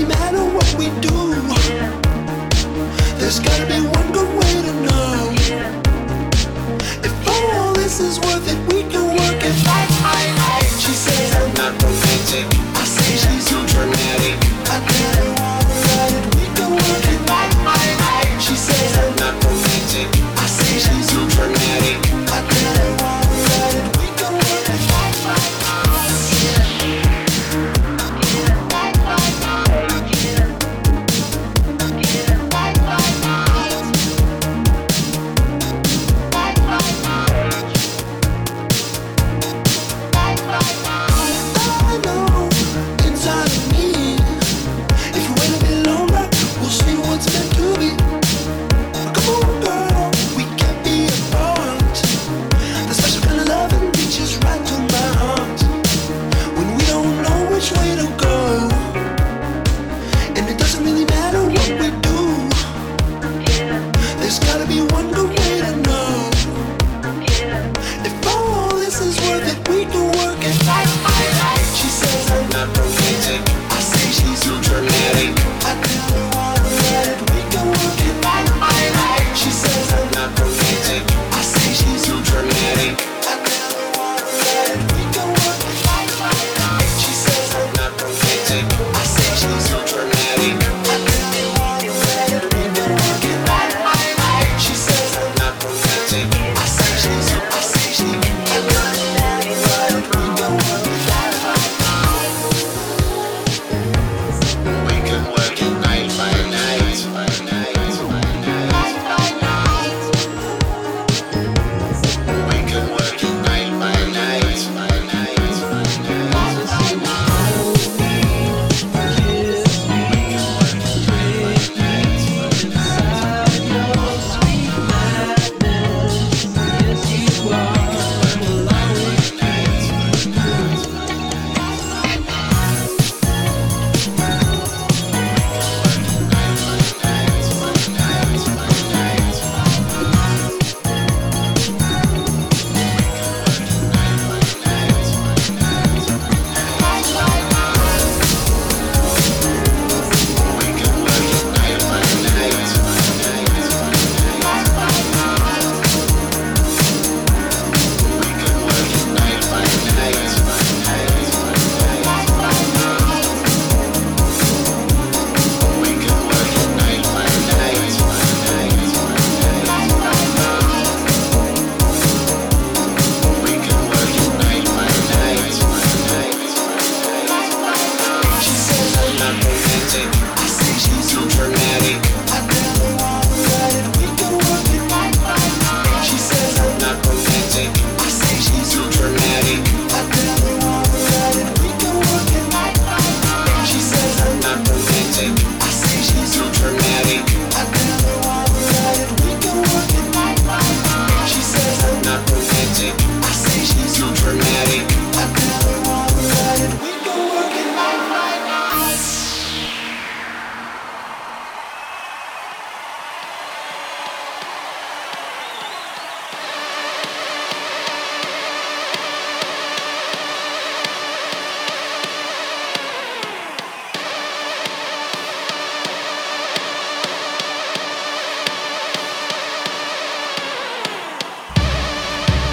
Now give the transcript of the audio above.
matter what we do. There's gotta be one good way to know if all this is worth it. We can work it. She says I'm not romantic. I say she's too dramatic. I kinda wanna ride it. We can work it. She says I'm not romantic. I say she's too dramatic. I kinda wanna ride it. We can work it. I say she's too dramatic.